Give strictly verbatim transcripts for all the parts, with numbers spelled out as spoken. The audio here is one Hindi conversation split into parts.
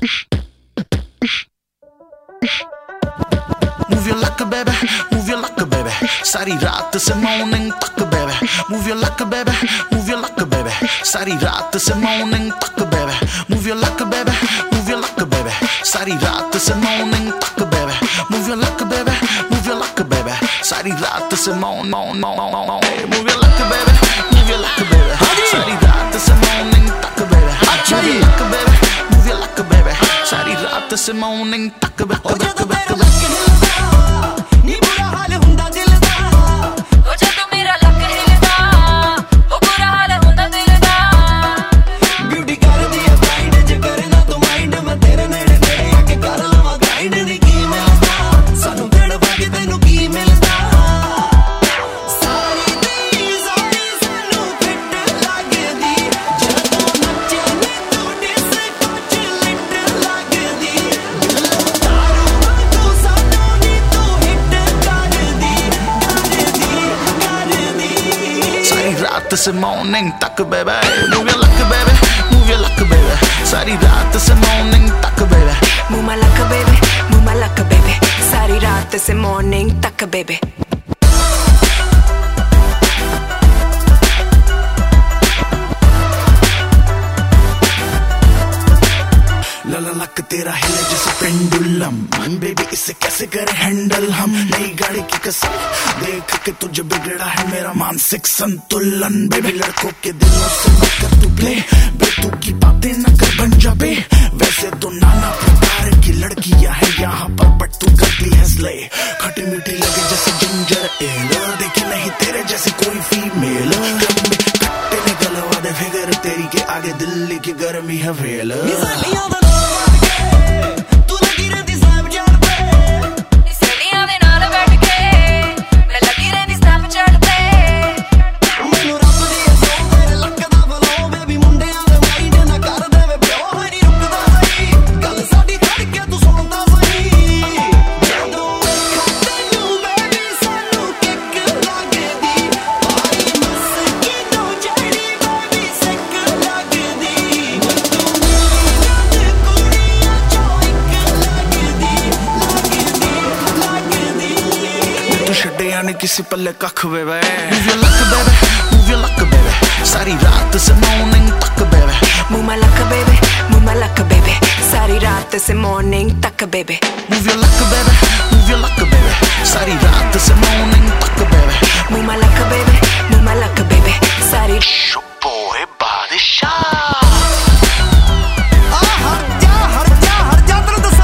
Move your like a baby, move your like a baby. सारी रात से morning तक baby. Move your like a baby, move your like a baby. सारी रात से morning तक baby. Move your like a baby, move your like a baby. सारी रात से morning तक baby. Move your like a baby, move your like a baby. सारी रात से morning morning morning. Move your like a baby, move your like a baby. सारी रात से morning तक baby. अच्छा जी like a baby, move your like a baby. सारी रात से morning तक baby. रात से morning तक baby. Move your like a baby, move your like a baby. सारी रात से morning तक baby. Move my like a baby, move my like a baby. सारी रात से morning तक baby. लला लक तेरा हिले जैसे पेंडुलम. बेबी इसे कैसे करे हैंडल हम. नई गाड़ी की कसम देख के तुझे बिगड़ा है मेरा मानसिक संतुलन. बेबी लड़कों के दिलों से मत कर तू प्ले. बेतू की बातें न कर बन जा बे. वैसे तो नाना प्रकार की लड़कियां हैं यहाँ पर बट तू करती है स्ले. खटी मीठी लगे जैसे जिंजर एल. देखी नहीं तेरे जैसी कोई फीमेल. खट्टे ने गलवा दे फिगर तेरी के आगे दिल्ली की गर्मी है वेल. यानी किसी पल्ले कख बेबे. Move your like a baby, move your like a baby. सारी रात से morning तक baby. Move my like a baby, move my like a baby. सारी रात से morning तक baby. Move your like a baby, move your like a baby. सारी रात से morning तक baby. Move my like a baby, move my like a baby. सारी boy बादशाह.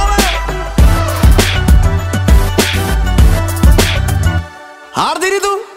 हार दे रही तू.